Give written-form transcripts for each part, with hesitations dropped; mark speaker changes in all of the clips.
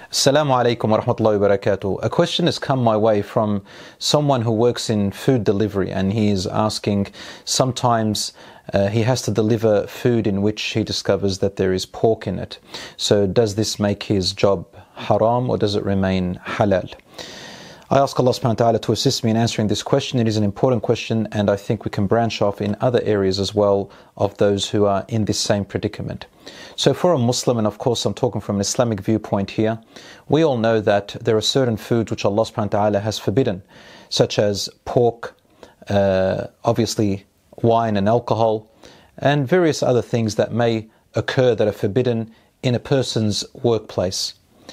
Speaker 1: Assalamu alaikum wa rahmatullahi wa barakatuh. A question has come my way from someone who works in food delivery, and he is asking, sometimes he has to deliver food in which he discovers that there is pork in it. So does this make his job haram or does it remain halal? I ask Allah subhanahu wa ta'ala to assist me in answering this question. It is an important question, and I think we can branch off in other areas as well of those who are in this same predicament. So for a Muslim, and of course I'm talking from an Islamic viewpoint here, we all know that there are certain foods which Allah subhanahu wa ta'ala has forbidden, such as pork, obviously wine and alcohol, and various other things that may occur that are forbidden in a person's workplace.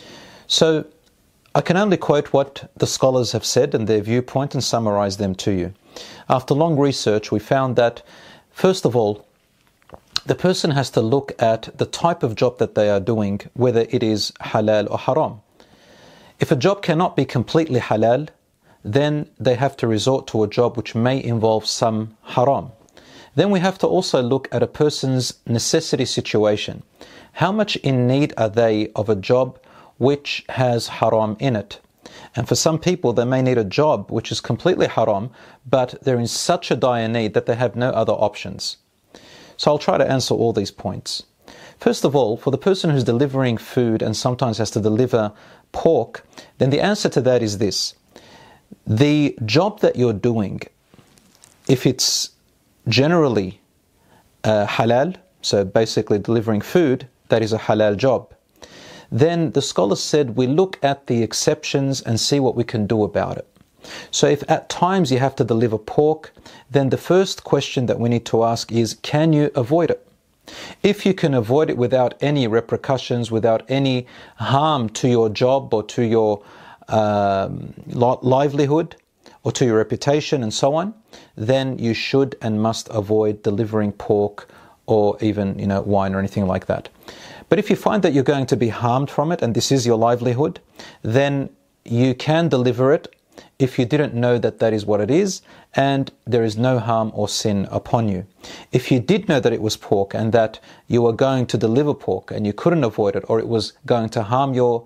Speaker 1: So I can only quote what the scholars have said and their viewpoint and summarize them to you. After long research, we found that, first of all, the person has to look at the type of job that they are doing, whether it is halal or haram. If a job cannot be completely halal, then they have to resort to a job which may involve some haram. Then we have to also look at a person's necessity situation. How much in need are they of a job which has haram in it? And for some people, they may need a job which is completely haram, but they're in such a dire need that they have no other options. So I'll try to answer all these points. First of all, for the person who's delivering food and sometimes has to deliver pork, then the answer to that is this. The job that you're doing, if it's generally halal, so basically delivering food, that is a halal job. Then the scholars said we look at the exceptions and see what we can do about it. So if at times you have to deliver pork, then the first question that we need to ask is, can you avoid it? If you can avoid it without any repercussions, without any harm to your job or to your livelihood or to your reputation and so on, then you should and must avoid delivering pork or even, wine or anything like that. But if you find that you're going to be harmed from it and this is your livelihood, then you can deliver it if you didn't know that that is what it is and there is no harm or sin upon you. If you did know that it was pork and that you were going to deliver pork and you couldn't avoid it, or it was going to harm your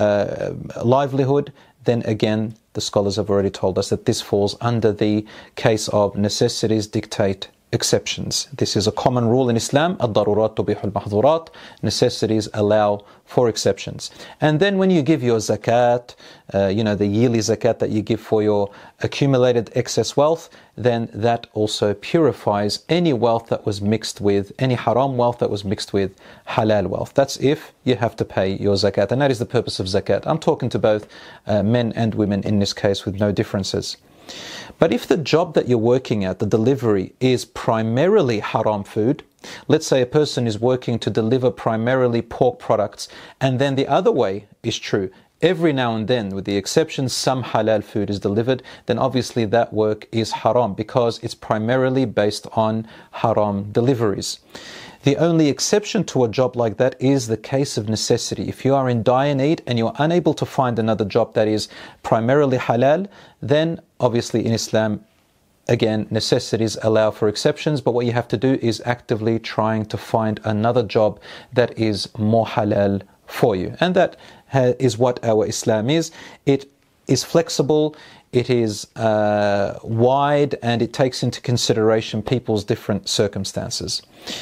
Speaker 1: livelihood, then again the scholars have already told us that this falls under the case of necessities dictate exceptions. This is a common rule in Islam. Ad-darurat tubihul mahdhurat. Necessities allow for exceptions. And then when you give your zakat, the yearly zakat that you give for your accumulated excess wealth, then that also purifies any wealth that was mixed with, any haram wealth that was mixed with halal wealth. That's if you have to pay your zakat. And that is the purpose of zakat. I'm talking to both men and women in this case with no differences. But if the job that you're working at, the delivery, is primarily haram food, let's say a person is working to deliver primarily pork products, and then the other way is true. Every now and then, with the exception some halal food is delivered, then obviously that work is haram because it's primarily based on haram deliveries. The only exception to a job like that is the case of necessity. If you are in dire need and you're unable to find another job that is primarily halal, then obviously in Islam, again, necessities allow for exceptions, but what you have to do is actively trying to find another job that is more halal for you. And that is what our Islam is. It is flexible, it is wide, and it takes into consideration people's different circumstances.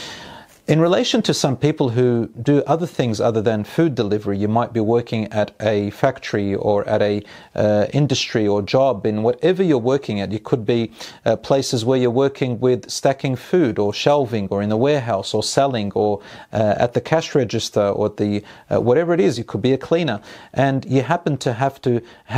Speaker 1: In relation to some people who do other things other than food delivery, you might be working at a factory or at a industry or job. In whatever you're working at, you could be places where you're working with stacking food or shelving or in the warehouse or selling or at the cash register or the whatever it is. You could be a cleaner, and you happen to have to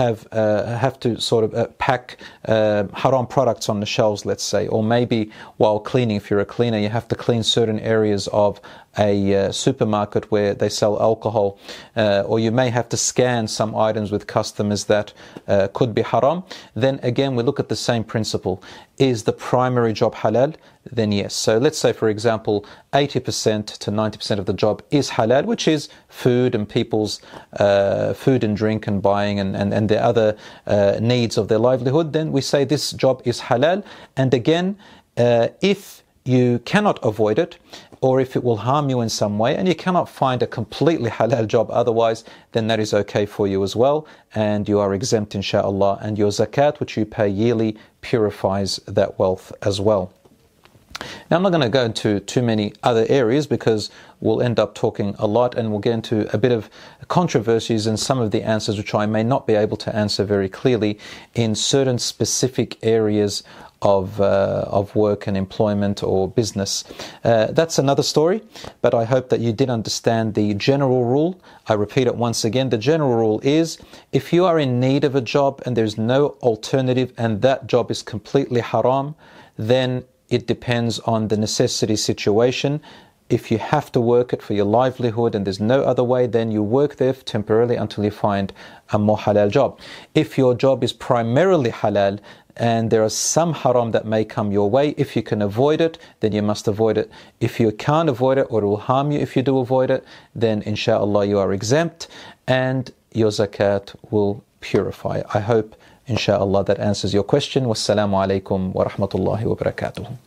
Speaker 1: pack haram products on the shelves, let's say, or maybe while cleaning, if you're a cleaner, you have to clean certain areas of a supermarket where they sell alcohol, or you may have to scan some items with customers that could be haram. Then again, we look at the same principle. Is the primary job halal? Then yes. So let's say, for example, 80% to 90% of the job is halal, which is food and people's food and drink and buying and the other needs of their livelihood. Then we say this job is halal. And again, if you cannot avoid it, or if it will harm you in some way, and you cannot find a completely halal job otherwise, then that is okay for you as well, and you are exempt inshallah, and your zakat, which you pay yearly, purifies that wealth as well. Now, I'm not going to go into too many other areas because we'll end up talking a lot, and we'll get into a bit of controversies in some of the answers which I may not be able to answer very clearly in certain specific areas of work and employment or business. That's another story, but I hope that you did understand the general rule. I repeat it once again. The general rule is, if you are in need of a job and there's no alternative and that job is completely haram, then it depends on the necessity situation. If you have to work it for your livelihood and there's no other way, then you work there temporarily until you find a more halal job. If your job is primarily halal and there are some haram that may come your way, if you can avoid it, then you must avoid it. If you can't avoid it, or it will harm you if you do avoid it, then inshallah you are exempt and your zakat will purify. I hope inshallah that answers your question. Wassalamu alaikum wa rahmatullahi wa barakatuh.